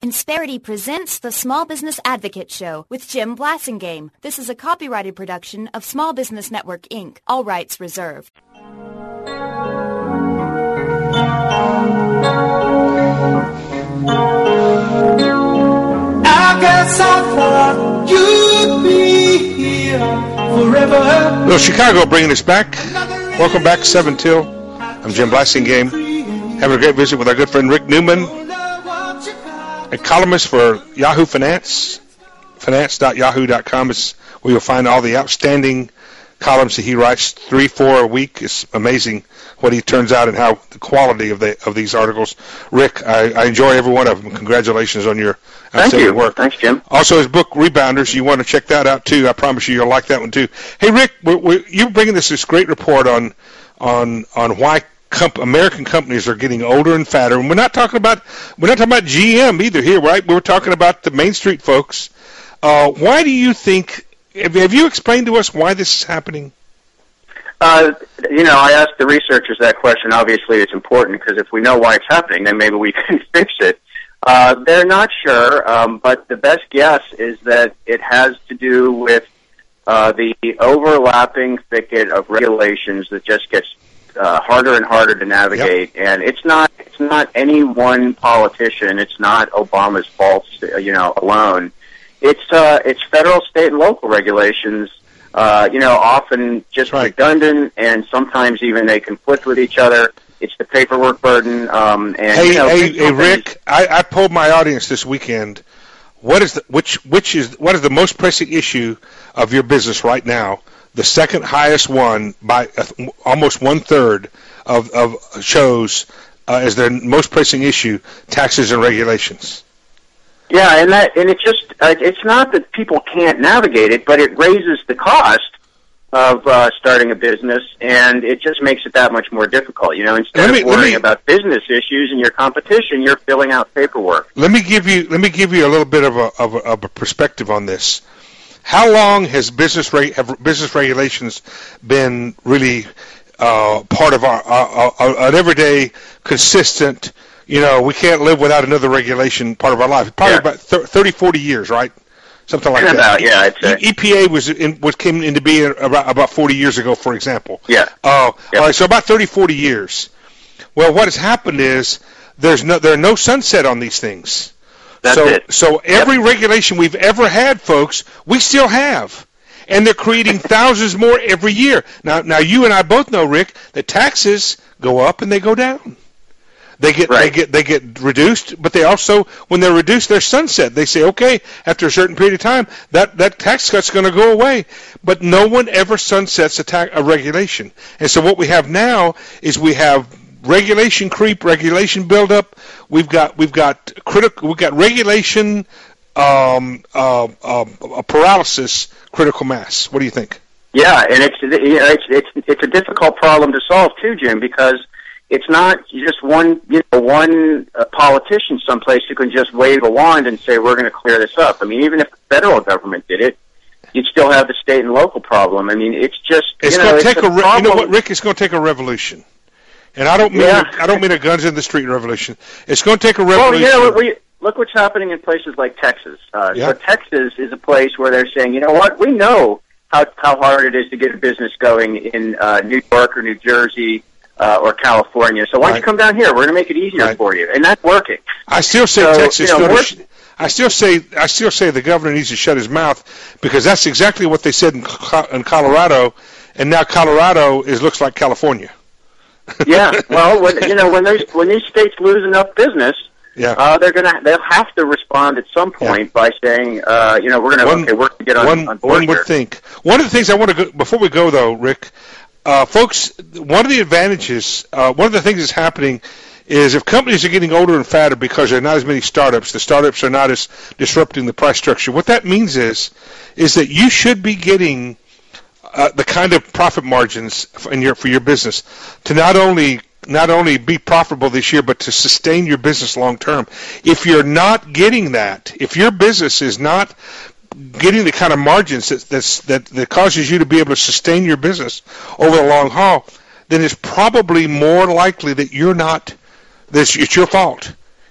Insperity presents the Small Business Advocate Show with Jim Blasingame. This is a copyrighted production of Small Business Network, Inc. All rights reserved. I guess I thought you'd be here forever. Well, Chicago bringing us back. Welcome back, 7 till. I'm Jim Blasingame. Having a great visit with our good friend Rick Newman, a columnist for Yahoo Finance. Finance.yahoo.com is where you'll find all the outstanding columns that he writes, 3-4 a week. It's amazing what he turns out and how the quality of these articles. Rick, I enjoy every one of them. Congratulations on your outstanding work. Thanks, Jim. Also, his book, Rebounders, you want to check that out, too. I promise you, you'll like that one, too. Hey, Rick, you're bringing this great report on why American companies are getting older and fatter, and we're not talking about GM either here, right? We're talking about the Main Street folks. Why do you think? Have you explained to us why this is happening? I asked the researchers that question. Obviously, it's important because if we know why it's happening, then maybe we can fix it. They're not sure, but the best guess is that it has to do with the overlapping thicket of regulations that just gets harder and harder to navigate. Yep. And it's not any one politician. It's not Obama's fault, alone. It's federal, state, and local regulations. Often just redundant, and sometimes even they conflict with each other. It's the paperwork burden. Hey, Rick, I polled my audience this weekend. What is the most pressing issue of your business right now? The second highest one by almost 1/3 of shows as their most pressing issue: taxes and regulations. Yeah, and it's not that people can't navigate it, but it raises the cost of starting a business, and it just makes it that much more difficult. Instead of worrying about business issues and your competition, you're filling out paperwork. Let me give you a little bit of a perspective on this. How long has business regulations been really part of an everyday, consistent? We can't live without another regulation part of our life. Probably about 30, 40 years, right? Something like that. Yeah. EPA came into being about 40 years ago, for example. Yeah. All right, so about 30, 40 years. Well, what has happened is there are no sunset on these things. That's it. So every regulation we've ever had, folks, we still have. And they're creating thousands more every year. Now you and I both know, Rick, that taxes go up and they go down. They get reduced, but they also, when they're reduced, they're sunset. They say, okay, after a certain period of time, that tax cut's going to go away. But no one ever sunsets a regulation. And so what we have now is we have regulation creep, regulation buildup. We've got regulation paralysis, critical mass. What do you think? Yeah, and it's a difficult problem to solve too, Jim, because it's not just one politician someplace who can just wave a wand and say we're going to clear this up. I mean, even if the federal government did it, you'd still have the state and local problem. I mean, it's just going to take you know what, Rick? It's going to take a revolution, and I don't mean a guns in the street revolution. It's going to take a revolution. Well, look what's happening in places like Texas. So Texas is a place where they're saying, you know what, we know how hard it is to get a business going in New York or New Jersey. Or California. So why don't you come down here? We're going to make it easier for you, and that's working. I still say Texas. I still say the governor needs to shut his mouth because that's exactly what they said in Colorado, and now Colorado looks like California. Yeah. Well, when these states lose enough business, they'll have to respond at some point by saying, we're going to get on board. One would think. One of the things I want to go before we go though, Rick. Folks, one of the advantages, one of the things that's happening is if companies are getting older and fatter because there are not as many startups, the startups are not as disrupting the price structure. What that means is that you should be getting the kind of profit margins for your business to not only be profitable this year, but to sustain your business long term. If you're not getting that, if your business is not getting the kind of margins that causes you to be able to sustain your business over the long haul, then it's probably more likely that it's your fault.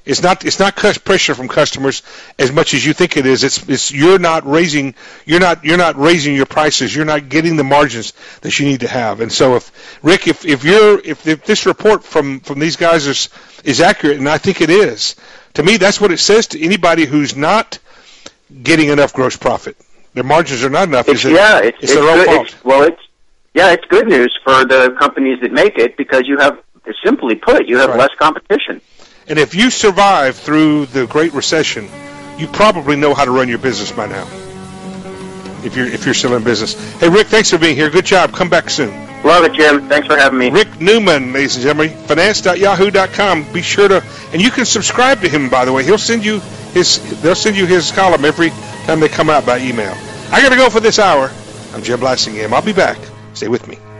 It's not pressure from customers as much as you think it is. It's you're not raising your prices. You're not getting the margins that you need to have. And so if this report from these guys is accurate, and I think it is, to me that's what it says to anybody who's not getting enough gross profit. Their margins are not enough. It's their own fault. It's good news for the companies that make it because simply put, you have less competition. And if you survive through the Great Recession, you probably know how to run your business by now. If you're still in business. Hey, Rick, thanks for being here. Good job. Come back soon. Love it, Jim. Thanks for having me. Rick Newman, ladies and gentlemen, finance.yahoo.com. Be sure to, and you can subscribe to him, by the way. They'll send you his column every time they come out by email. I got to go for this hour. I'm Jim Blasingame. I'll be back. Stay with me.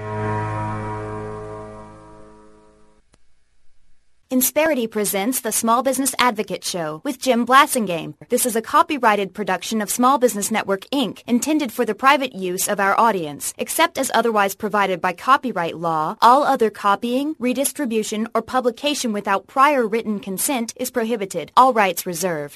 Insperity presents the Small Business Advocate Show with Jim Blasingame. This is a copyrighted production of Small Business Network, Inc., intended for the private use of our audience. Except as otherwise provided by copyright law, all other copying, redistribution, or publication without prior written consent is prohibited. All rights reserved.